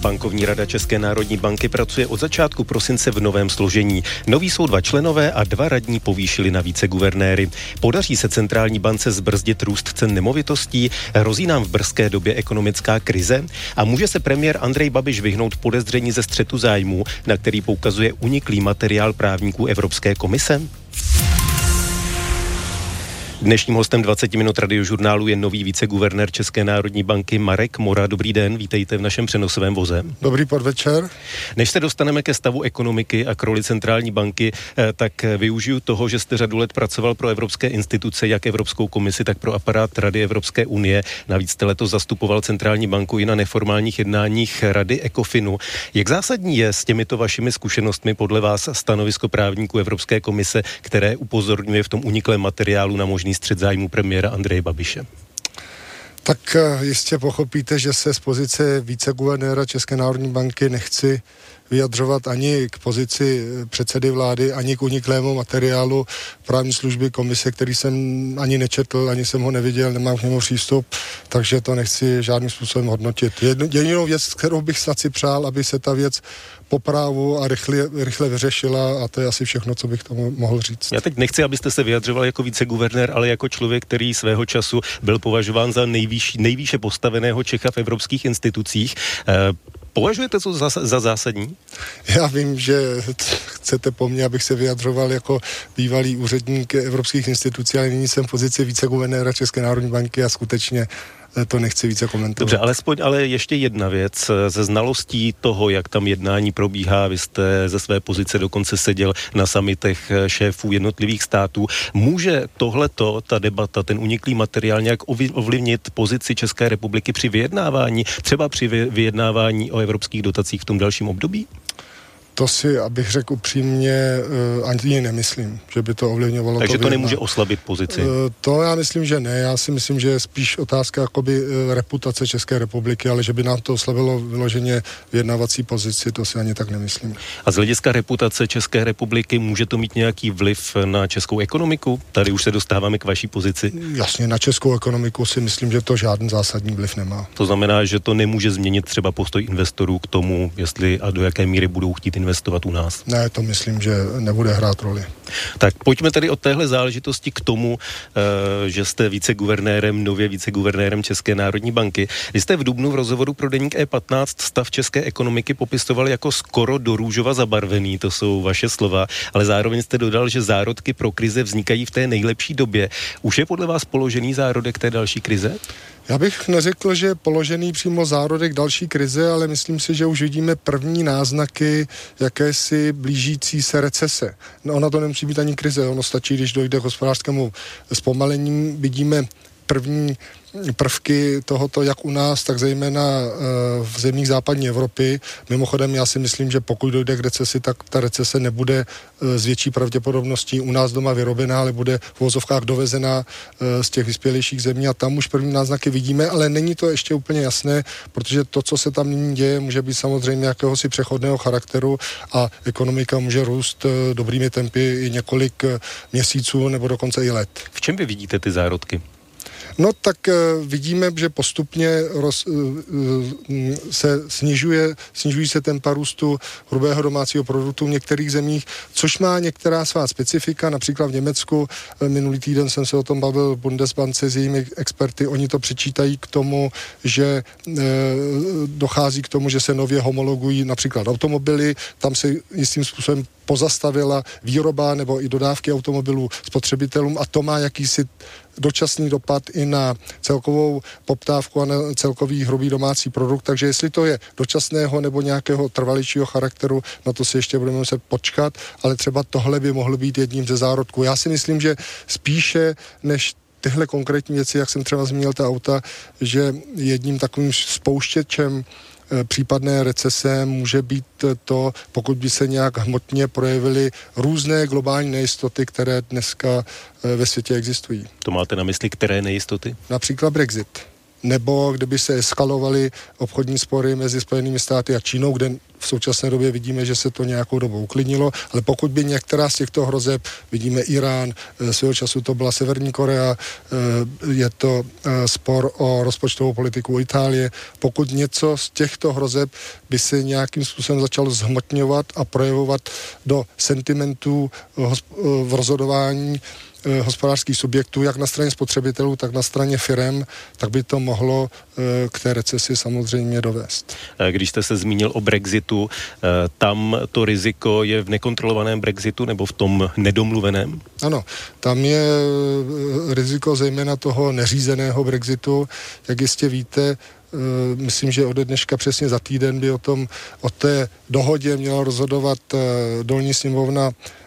Bankovní rada České národní banky pracuje od začátku prosince v novém složení. Noví jsou 2 členové a 2 radní povýšili na viceguvernéry. Podaří se centrální bance zbrzdit růst cen nemovitostí? Hrozí nám v brzké době ekonomická krize? A může se premiér Andrej Babiš vyhnout podezření ze střetu zájmů, na který poukazuje uniklý materiál právníků Evropské komise? Dnešním hostem 20 minut radiožurnálu je nový viceguvernér České národní banky Marek Mora. Dobrý den, vítejte v našem přenosovém voze. Dobrý podvečer. Než se dostaneme ke stavu ekonomiky a k roli centrální banky, tak využiju toho, že jste řadu let pracoval pro evropské instituce, jak Evropskou komisi, tak pro aparát Rady Evropské unie. Navíc jste letos zastupoval centrální banku i na neformálních jednáních Rady Ecofinu. Jak zásadní je s těmito vašimi zkušenostmi podle vás stanovisko právníků Evropské komise, které upozorňuje v tom uniklém materiálu na možný střet zájmu premiéra Andreje Babiše? Tak jistě pochopíte, že se z pozice viceguvernéra České národní banky nechci vyjadřovat ani k pozici předsedy vlády, ani k uniklému materiálu právní služby komise, který jsem ani nečetl, ani jsem ho neviděl, nemám k němu přístup, takže to nechci žádným způsobem hodnotit. Jedinou věc, kterou bych snad si přál, aby se ta věc po právu a rychle vyřešila, a to je asi všechno, co bych tomu mohl říct. Já teď nechci, abyste se vyjadřoval jako viceguvernér, ale jako člověk, který svého času byl považován za nejvýše postaveného Čecha v evropských institucích. Považujete to za zásadní? Já vím, že chcete po mně, abych se vyjadřoval jako bývalý úředník evropských institucí, ale nyní jsem v pozici viceguvernéra České národní banky a skutečně to nechci více komentovat. Dobře, ale ještě jedna věc. Ze znalostí toho, jak tam jednání probíhá, vy jste ze své pozice dokonce seděl na summitech šéfů jednotlivých států. Může tohleto, ta debata, ten uniklý materiál nějak ovlivnit pozici České republiky při vyjednávání, třeba při vyjednávání o evropských dotacích v tom dalším období? To si, abych řekl upřímně, ani nemyslím, že by to ovlivňovalo. Takže to nemůže oslabit pozici? To já myslím, že ne. Já si myslím, že je spíš otázka jakoby reputace České republiky, ale že by nám to oslabilo vyloženě vyjednávací pozici, to si ani tak nemyslím. A z hlediska reputace České republiky může to mít nějaký vliv na českou ekonomiku? Tady už se dostáváme k vaší pozici. Jasně, na českou ekonomiku si myslím, že to žádný zásadní vliv nemá. To znamená, že to nemůže změnit třeba postoj investorů k tomu, jestli a do jaké míry budou chtít investovat u nás? Ne, to myslím, že nebude hrát roli. Tak pojďme tedy od téhle záležitosti k tomu, že jste nově viceguvernérem České národní banky. Vy jste v dubnu v rozhovoru pro deník E15 stav české ekonomiky popisovali jako skoro do růžova zabarvený, to jsou vaše slova, ale zároveň jste dodal, že zárodky pro krize vznikají v té nejlepší době. Už je podle vás položený zárodek té další krize? Já bych neřekl, že je položený přímo zárodek další krize, ale myslím si, že už vidíme první náznaky jakési blížící se recese. No, ona to nemusí být ani krize, ono stačí, když dojde k hospodářskému zpomalení, vidíme první prvky tohoto, jak u nás, tak zejména v zemích západní Evropy. Mimochodem, já si myslím, že pokud dojde k recesi, tak ta recese nebude s větší pravděpodobností u nás doma vyrobená, ale bude v uvozovkách dovezená z těch vyspělejších zemí a tam už první náznaky vidíme, ale není to ještě úplně jasné, protože to, co se tam nyní děje, může být samozřejmě jakéhosi přechodného charakteru a ekonomika může růst dobrými tempy i několik měsíců nebo dokonce i let. V čem vy vidíte ty zárodky? No tak vidíme, že postupně snižují se tempa růstu hrubého domácího produktu v některých zemích, což má některá svá specifika, například v Německu. Minulý týden jsem se o tom bavil v Bundesbance s jejími experty, oni to přičítají k tomu, že dochází k tomu, že se nově homologují například automobily, tam se jistým způsobem pozastavila výroba nebo i dodávky automobilů spotřebitelům a to má jakýsi dočasný dopad i na celkovou poptávku a na celkový hrubý domácí produkt, takže jestli to je dočasného nebo nějakého trvalejšího charakteru, na to si ještě budeme muset počkat, ale třeba tohle by mohlo být jedním ze zárodků. Já si myslím, že spíše než tyhle konkrétní věci, jak jsem třeba zmínil ta auta, že jedním takovým spouštěčem případné recese může být to, pokud by se nějak hmotně projevily různé globální nejistoty, které dneska ve světě existují. To máte na mysli, které nejistoty? Například Brexit. nebo kdyby se eskalovaly obchodní spory mezi Spojenými státy a Čínou, kde v současné době vidíme, že se to nějakou dobu uklidnilo, ale pokud by některá z těchto hrozeb, vidíme Irán, svého času to byla Severní Korea, je to spor o rozpočtovou politiku Itálie, pokud něco z těchto hrozeb by se nějakým způsobem začalo zhmotňovat a projevovat do sentimentů v rozhodování hospodářských subjektů, jak na straně spotřebitelů, tak na straně firem, tak by to mohlo k té recesi samozřejmě dovést. Když jste se zmínil o Brexitu, tam to riziko je v nekontrolovaném Brexitu nebo v tom nedomluveném? Ano, tam je riziko zejména toho neřízeného Brexitu. Jak jistě víte, myslím, že ode dneška přesně za týden by o té dohodě měla rozhodovat dolní sněmovna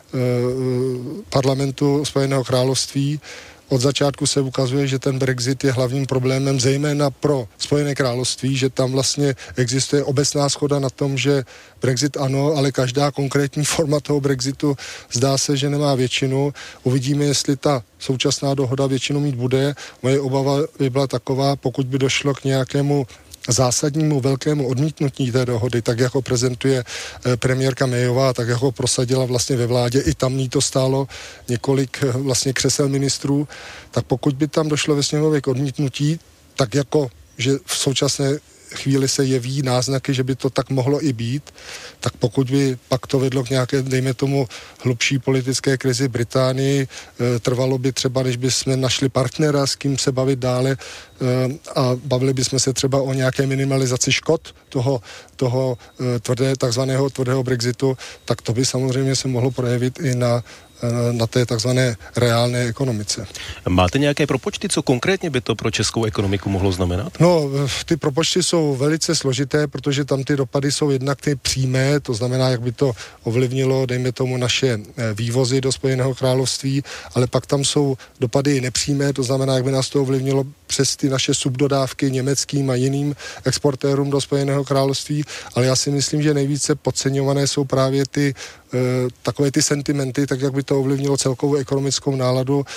parlamentu Spojeného království. Od začátku se ukazuje, že ten Brexit je hlavním problémem zejména pro Spojené království, že tam vlastně existuje obecná shoda na tom, že Brexit ano, ale každá konkrétní forma toho Brexitu zdá se, že nemá většinu. Uvidíme, jestli ta současná dohoda většinu mít bude. Moje obava by byla taková, pokud by došlo k nějakému zásadnímu velkému odmítnutí té dohody, tak jako prezentuje premiérka Mayová, tak jako prosadila vlastně ve vládě, i tam ní to stálo několik vlastně křesel ministrů, tak pokud by tam došlo ve sněmově k odmítnutí, tak jako, že v současné chvíli se jeví náznaky, že by to tak mohlo i být, tak pokud by pak to vedlo k nějaké, dejme tomu, hlubší politické krizi Británii, trvalo by třeba, než bychom našli partnera, s kým se bavit dále a bavili bychom se třeba o nějaké minimalizaci škod toho takzvaného tvrdého Brexitu, tak to by samozřejmě se mohlo projevit i na té takzvané reálné ekonomice. Máte nějaké propočty, co konkrétně by to pro českou ekonomiku mohlo znamenat? No, ty propočty jsou velice složité, protože tam ty dopady jsou jednak ty přímé, to znamená, jak by to ovlivnilo, dejme tomu, naše vývozy do Spojeného království, ale pak tam jsou dopady nepřímé, to znamená, jak by nás to ovlivnilo přes ty naše subdodávky německým a jiným exportérům do Spojeného království, ale já si myslím, že nejvíce podceňované jsou právě takové ty sentimenty, tak jak by to ovlivnilo celkovou ekonomickou náladu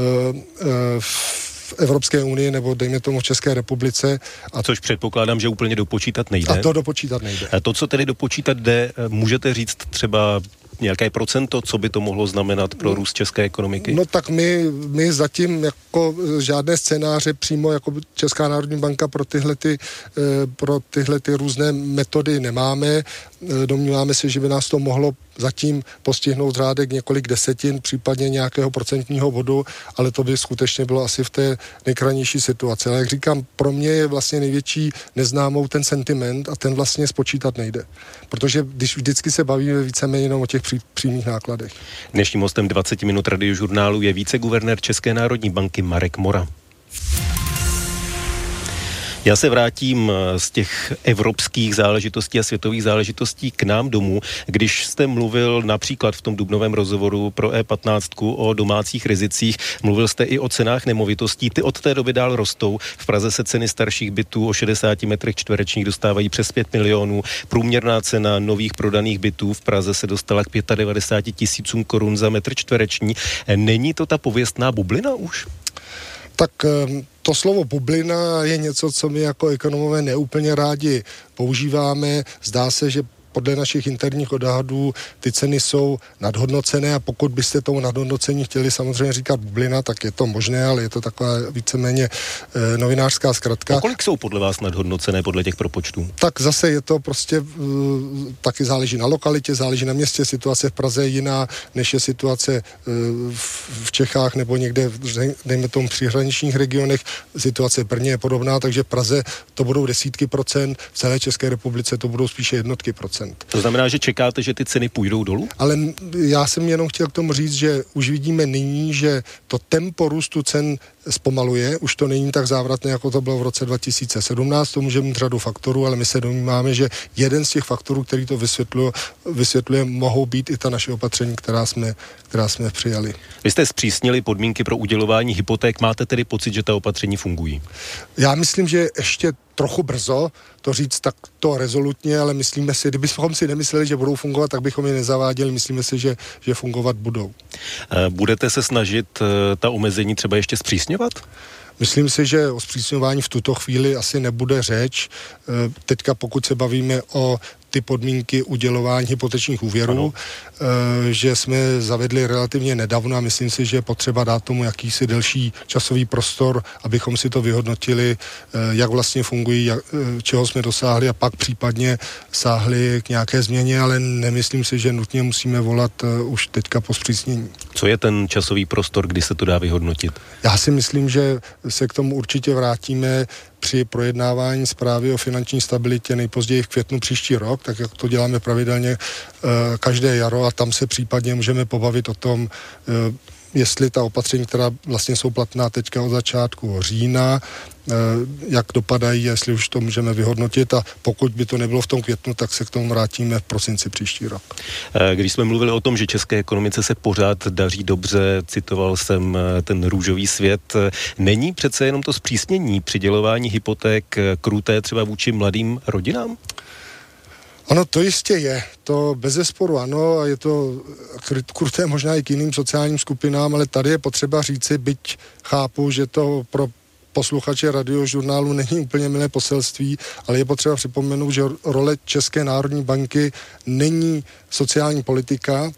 v Evropské unii nebo dejme tomu v České republice. Což předpokládám, že úplně dopočítat nejde. A to dopočítat nejde. A to, co tedy dopočítat jde, můžete říct třeba nějaké procento, co by to mohlo znamenat pro růst české ekonomiky? No tak my zatím jako žádné scénáře přímo jako Česká národní banka pro tyhle různé metody nemáme. Domníváme se, že by nás to mohlo zatím postihnout řádek několik desetin, případně nějakého procentního bodu, ale to by skutečně bylo asi v té nejkrajnější situaci. Ale jak říkám, pro mě je vlastně největší neznámou ten sentiment a ten vlastně spočítat nejde. Protože když vždycky se bavíme víceméně jenom o těch přímých nákladech. Dnešním hostem 20 minut Radiožurnálu je viceguvernér České národní banky Marek Mora. Já se vrátím z těch evropských záležitostí a světových záležitostí k nám domů. Když jste mluvil například v tom dubnovém rozhovoru pro E15 o domácích rizicích, mluvil jste i o cenách nemovitostí. Ty od té doby dál rostou. V Praze se ceny starších bytů o 60 metrech čtverečních dostávají přes 5 milionů. Průměrná cena nových prodaných bytů v Praze se dostala k 95 000 korun za metr čtvereční. Není to ta pověstná bublina už? Tak to slovo bublina je něco, co my jako ekonomové neúplně rádi používáme. Zdá se, že podle našich interních odhadů ty ceny jsou nadhodnocené a pokud byste tomu nadhodnocení chtěli samozřejmě říkat bublina, tak je to možné, ale je to taková víceméně novinářská zkratka. A kolik jsou podle vás nadhodnocené podle těch propočtů? Tak zase je to prostě taky záleží na lokalitě, záleží na městě, situace v Praze je jiná, než je situace v Čechách nebo někde, dejme tomu, příhraničních regionech, situace v Brně je podobná, takže v Praze to budou desítky procent, v celé České republice to budou spíše jednotky procent. To znamená, že čekáte, že ty ceny půjdou dolů? Ale já jsem jenom chtěl k tomu říct, že už vidíme nyní, že to tempo růstu cen zpomaluje, už to není tak závratné, jako to bylo v roce 2017, to může mít řadu faktorů, ale my se domníváme, že jeden z těch faktorů, který to vysvětluje, mohou být i ta naše opatření, která jsme přijali. Vy jste zpřísnili podmínky pro udělování hypoték, máte tedy pocit, že ta opatření fungují? Já myslím, že ještě trochu brzo to říct takto rezolutně, ale myslíme si, kdybychom si nemysleli, že budou fungovat, tak bychom je nezaváděli, myslíme si, že fungovat budou. Budete se snažit ta omezení třeba ještě zpřísňovat? Myslím si, že o zpřísňování v tuto chvíli asi nebude řeč. Teďka pokud se bavíme o ty podmínky udělování hypotečních úvěrů, že jsme zavedli relativně nedávno a myslím si, že je potřeba dát tomu jakýsi delší časový prostor, abychom si to vyhodnotili, jak vlastně fungují, čeho jsme dosáhli a pak případně sáhli k nějaké změně, ale nemyslím si, že nutně musíme volat už teďka po zpřísnění. Co je ten časový prostor, kdy se to dá vyhodnotit? Já si myslím, že se k tomu určitě vrátíme při projednávání zprávy o finanční stabilitě nejpozději v květnu příští rok, tak jak to děláme pravidelně každé jaro a tam se případně můžeme pobavit o tom, jestli ta opatření, která vlastně jsou platná teďka od začátku října, jak dopadají, jestli už to můžeme vyhodnotit a pokud by to nebylo v tom květnu, tak se k tomu vrátíme v prosinci příští rok. Když jsme mluvili o tom, že české ekonomice se pořád daří dobře, citoval jsem ten růžový svět, není přece jenom to zpřísnění přidělování hypoték kruté třeba vůči mladým rodinám? Ano, to jistě je. To bezesporu ano a je to kruté možná i k jiným sociálním skupinám, ale tady je potřeba říci, byť chápu, že to pro posluchače radiožurnálu není úplně milé poselství, ale je potřeba připomenout, že role České národní banky není sociální politika,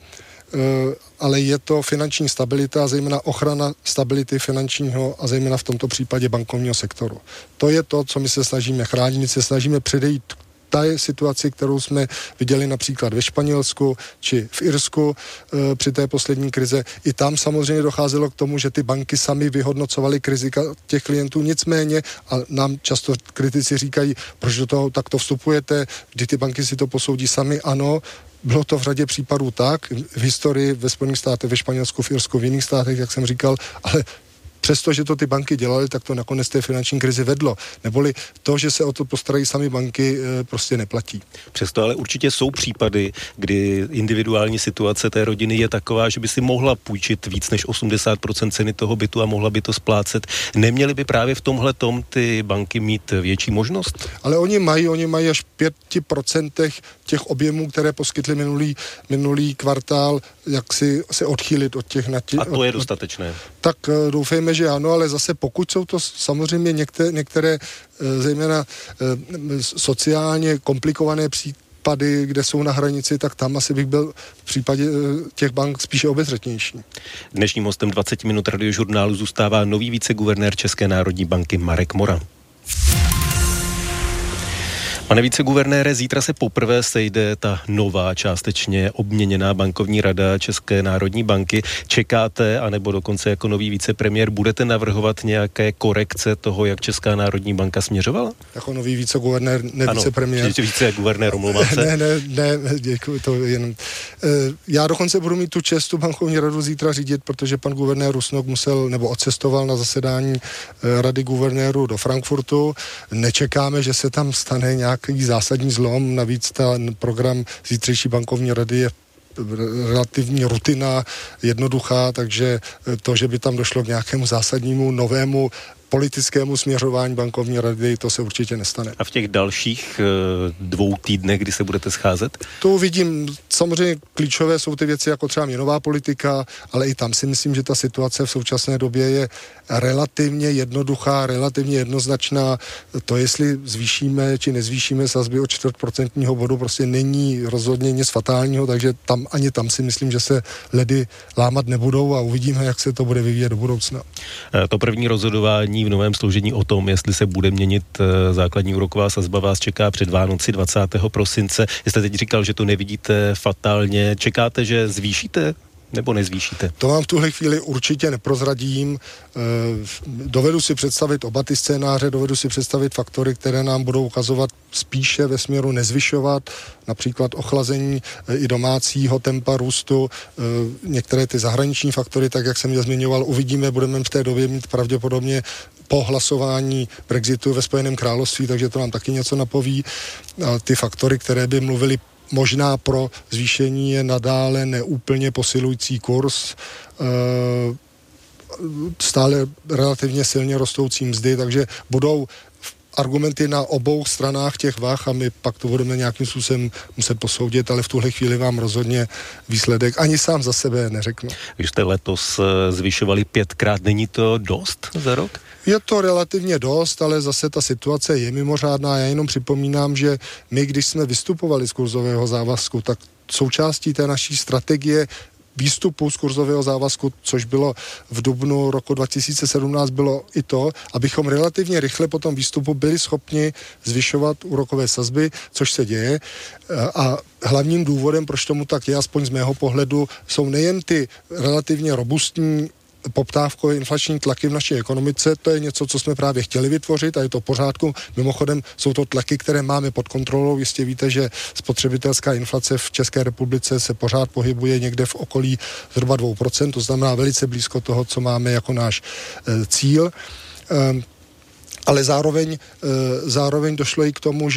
ale je to finanční stabilita a zejména ochrana stability finančního a zejména v tomto případě bankovního sektoru. To je to, co my se snažíme chránit, my se snažíme předejít ta je situaci, kterou jsme viděli například ve Španělsku či v Irsku při té poslední krize. I tam samozřejmě docházelo k tomu, že ty banky sami vyhodnocovaly rizika těch klientů. Nicméně, a nám často kritici říkají, proč do toho takto vstupujete, kdy ty banky si to posoudí sami. Ano, bylo to v řadě případů tak, v historii ve Spojených státech, ve Španělsku, v Irsku, v jiných státech, jak jsem říkal, ale přestože to ty banky dělaly, tak to nakonec té finanční krizi vedlo. Neboli to, že se o to postarají sami banky, prostě neplatí. Přesto ale určitě jsou případy, kdy individuální situace té rodiny je taková, že by si mohla půjčit víc než 80% ceny toho bytu a mohla by to splácet. Neměly by právě v tomhletom ty banky mít větší možnost? Ale oni mají až 5% těch objemů, které poskytly minulý kvartál, jak si se odchýlit od těch... A to je dostatečné? Tak doufejme, že ano, ale zase pokud jsou to samozřejmě některé zejména sociálně komplikované případy, kde jsou na hranici, tak tam asi bych byl v případě těch bank spíše obezřetnější. Dnešním hostem 20 minut radiožurnálu zůstává nový viceguvernér České národní banky Marek Mora. Pane viceguvernére, zítra se poprvé sejde ta nová, částečně obměněná bankovní rada České národní banky. Čekáte, anebo dokonce jako nový vicepremiér, budete navrhovat nějaké korekce toho, jak Česká národní banka směřovala? Jako nový viceguvernér, ne vicepremiér. Ano, viceguvernér, omlouvám se. Ne, děkuji, to jenom. Já dokonce budu mít tu čest tu bankovní radu zítra řídit, protože pan guvernér Rusnok odcestoval na zasedání rady guvernérů do Frankfurtu. Nečekáme, že se tam stane nějaký zásadní zlom, navíc ten program zítřejší bankovní rady je relativní rutina, jednoduchá, takže to, že by tam došlo k nějakému zásadnímu novému politickému směřování bankovní rady, to se určitě nestane. A v těch dalších 2 týdnech, kdy se budete scházet? To uvidím. Samozřejmě klíčové jsou ty věci jako třeba měnová politika, ale i tam si myslím, že ta situace v současné době je relativně jednoduchá, relativně jednoznačná. To, jestli zvýšíme či nezvýšíme sazby o 4% bodu, prostě není rozhodně nic fatálního, takže ani tam si myslím, že se ledy lámat nebudou a uvidíme, jak se to bude vyvíjet do budoucna. To první rozhodování v novém složení o tom, jestli se bude měnit základní úroková sazba, vás čeká před Vánoci 20. prosince. Jste teď říkal, že to nevidíte fatálně. Čekáte, že zvýšíte nebo nezvýšíte? To vám v tuhle chvíli určitě neprozradím. Dovedu si představit oba ty scénáře, dovedu si představit faktory, které nám budou ukazovat spíše ve směru nezvyšovat, například ochlazení i domácího tempa růstu, některé ty zahraniční faktory, tak jak jsem je zmiňoval, uvidíme, budeme v té době mít pravděpodobně po hlasování Brexitu ve Spojeném království, takže to nám taky něco napoví. A ty faktory, které by mluvily možná pro zvýšení, je nadále neúplně posilující kurz, stále relativně silně rostoucí mzdy, takže budou argumenty na obou stranách těch vah a my pak to budeme nějakým způsobem muset posoudit, ale v tuhle chvíli vám rozhodně výsledek ani sám za sebe neřeknu. Když jste letos zvyšovali 5krát, není to dost za rok? Je to relativně dost, ale zase ta situace je mimořádná. Já jenom připomínám, že my, když jsme vystupovali z kurzového závazku, tak součástí té naší strategie výstupu z kurzového závazku, což bylo v dubnu roku 2017, bylo i to, abychom relativně rychle po tom výstupu byli schopni zvyšovat úrokové sazby, což se děje. A hlavním důvodem, proč tomu tak je, aspoň z mého pohledu, jsou nejen ty relativně robustní poptávkové inflační tlaky v naší ekonomice, to je něco, co jsme právě chtěli vytvořit a je to v pořádku. Mimochodem jsou to tlaky, které máme pod kontrolou. Jistě víte, že spotřebitelská inflace v České republice se pořád pohybuje někde v okolí zhruba 2%, to znamená velice blízko toho, co máme jako náš cíl. Ale zároveň došlo i k tomu,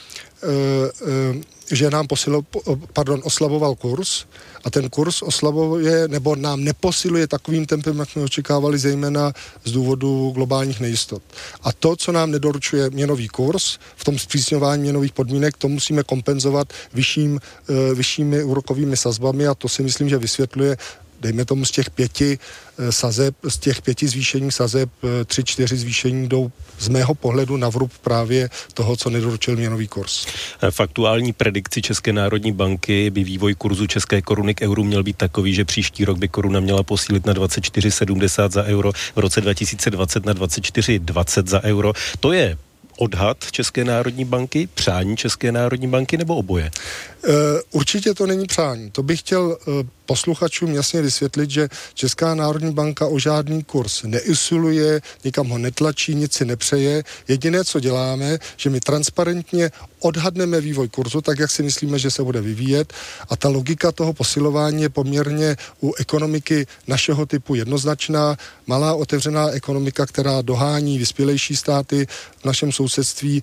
že nám oslaboval kurz a ten kurz oslabuje nebo nám neposiluje takovým tempem, jak jsme očekávali, zejména z důvodu globálních nejistot. A to, co nám nedoručuje měnový kurz v tom zpřísňování měnových podmínek, to musíme kompenzovat vyššími úrokovými sazbami a to si myslím, že vysvětluje dejme tomu z těch 5 sazeb, z těch 5 zvýšení sazeb 3-4 zvýšení jdou z mého pohledu na vrub právě toho, co nedoručil měnový kurz. V aktuální predikci České národní banky by vývoj kurzu české koruny k euru měl být takový, že příští rok by koruna měla posílit na 24,70 za euro, v roce 2020 na 24,20 za euro. To je odhad České národní banky, přání České národní banky nebo oboje? Určitě to není přání. To bych chtěl posluchačům jasně vysvětlit, že Česká národní banka o žádný kurz neusiluje, nikam ho netlačí, nic si nepřeje. Jediné, co děláme, že my transparentně odhadneme vývoj kurzu, tak jak si myslíme, že se bude vyvíjet a ta logika toho posilování je poměrně u ekonomiky našeho typu jednoznačná. Malá otevřená ekonomika, která dohání vyspělejší státy v našem sousedství,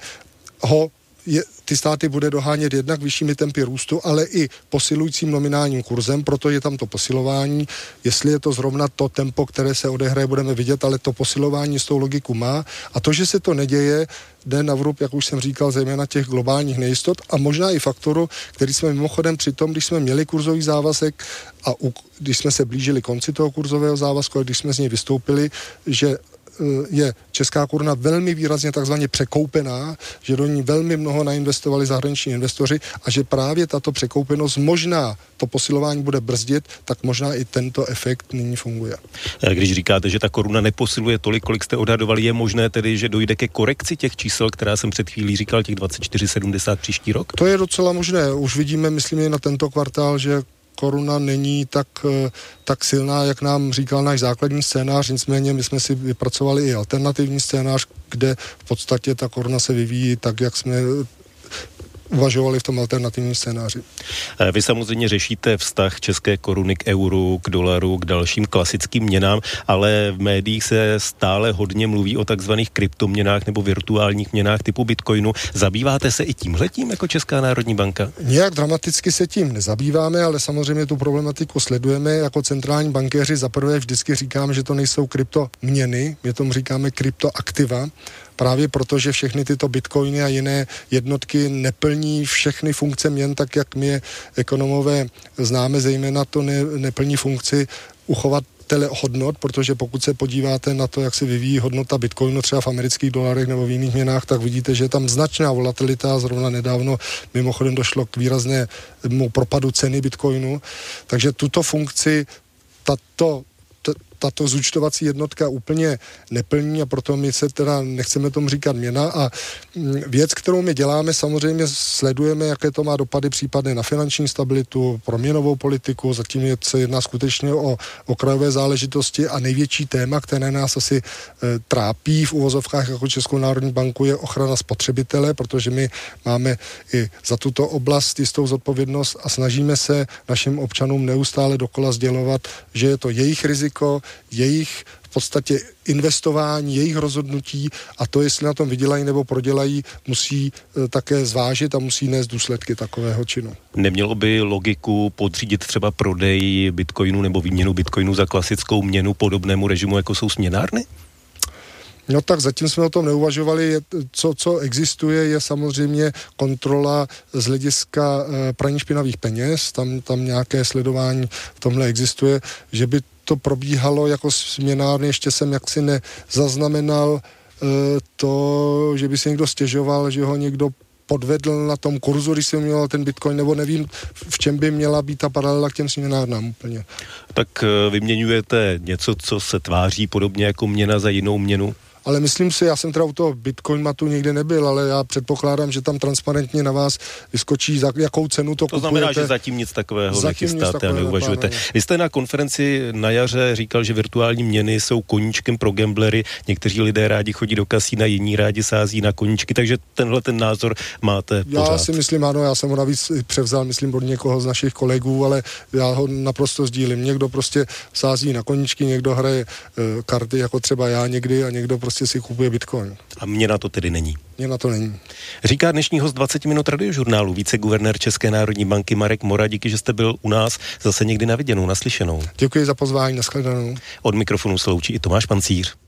ty státy bude dohánět jednak vyššími tempy růstu, ale i posilujícím nominálním kurzem, proto je tam to posilování. Jestli je to zrovna to tempo, které se odehraje, budeme vidět, ale to posilování s tou logiku má. A to, že se to neděje, jde na vrub, jak už jsem říkal, zejména těch globálních nejistot a možná i faktoru, který jsme mimochodem při tom, když jsme měli kurzový závazek a když jsme se blížili konci toho kurzového závazku a když jsme z něj vystoupili, že je česká koruna velmi výrazně takzvaně překoupená, že do ní velmi mnoho nainvestovali zahraniční investoři a že právě tato překoupenost možná to posilování bude brzdit, tak možná i tento efekt nyní funguje. Když říkáte, že ta koruna neposiluje tolik, kolik jste odhadovali, je možné tedy, že dojde ke korekci těch čísel, která jsem před chvílí říkal, těch 24,70 příští rok? To je docela možné. Už vidíme, myslím, na tento kvartál, že koruna není tak silná, jak nám říkal náš základní scénář, nicméně my jsme si vypracovali i alternativní scénář, kde v podstatě ta koruna se vyvíjí tak, jak jsme uvažovali v tom alternativním scénáři. Vy samozřejmě řešíte vztah české koruny k euru, k dolaru, k dalším klasickým měnám, ale v médiích se stále hodně mluví o takzvaných kryptoměnách nebo virtuálních měnách typu bitcoinu. Zabýváte se i tímhletím jako Česká národní banka? Nějak dramaticky se tím nezabýváme, ale samozřejmě tu problematiku sledujeme. Jako centrální bankéři zaprvé vždycky říkáme, že to nejsou kryptoměny, my tomu říkáme kryptoaktiva. Právě proto, že všechny tyto bitcoiny a jiné jednotky neplní všechny funkce měn, tak jak my ekonomové známe, zejména to neplní funkci uchovatele hodnot, protože pokud se podíváte na to, jak se vyvíjí hodnota bitcoinu třeba v amerických dolarech nebo v jiných měnách, tak vidíte, že je tam značná volatilita. Zrovna nedávno mimochodem došlo k výraznému propadu ceny bitcoinu. Takže tuto funkci tato zúčtovací jednotka úplně neplní a proto my se teda nechceme tomu říkat měna a věc, kterou my děláme, samozřejmě sledujeme, jaké to má dopady případně na finanční stabilitu, pro měnovou politiku, zatím se jedná skutečně o okrajové záležitosti a největší téma, které nás asi trápí v uvozovkách jako Českou národní banku, je ochrana spotřebitele, protože my máme i za tuto oblast jistou zodpovědnost a snažíme se našim občanům neustále dokola sdělovat, že je to jejich riziko, jejich v podstatě investování, jejich rozhodnutí a to, jestli na tom vydělají nebo prodělají, musí také zvážit a musí nést důsledky takového činu. Nemělo by logiku podřídit třeba prodej bitcoinu nebo výměnu bitcoinu za klasickou měnu podobnému režimu, jako jsou směnárny? No tak zatím jsme o tom neuvažovali. Co existuje, je samozřejmě kontrola z hlediska praní špinavých peněz. Tam nějaké sledování v tomhle existuje, že by to probíhalo jako směnárny, ještě jsem jaksi nezaznamenal to, že by si někdo stěžoval, že ho někdo podvedl na tom kurzu, když jsem měl ten bitcoin, nebo nevím, v čem by měla být ta paralela k těm směnárnám úplně. Tak vyměňujete něco, co se tváří podobně jako měna za jinou měnu? Ale myslím si, já jsem teda u toho Bitcoin matu nikdy nebyl, ale já předpokládám, že tam transparentně na vás vyskočí, za jakou cenu to kupujete. To znamená, že zatím nic takového nechystáte a neuvažujete. Vy jste na konferenci na jaře říkal, že virtuální měny jsou koníčkem pro gamblery. Někteří lidé rádi chodí do kasína, jiní rádi sází na koníčky, takže tenhle ten názor máte pořád. Já si myslím, ano, já jsem ho navíc převzal, myslím, od někoho z našich kolegů, ale já ho naprosto sdílím. Někdo prostě sází na koníčky, někdo hraje karty, jako třeba já někdy, a někdo prostě si kupuje bitcoin. A měna to tedy není? Měna to není. Říká dnešní host 20 minut radiožurnálu, viceguvernér České národní banky Marek Mora. Díky, že jste byl u nás, zase někdy na viděnou, naslyšenou. Děkuji za pozvání, nashledanou. Od mikrofonu se loučí i Tomáš Pancíř.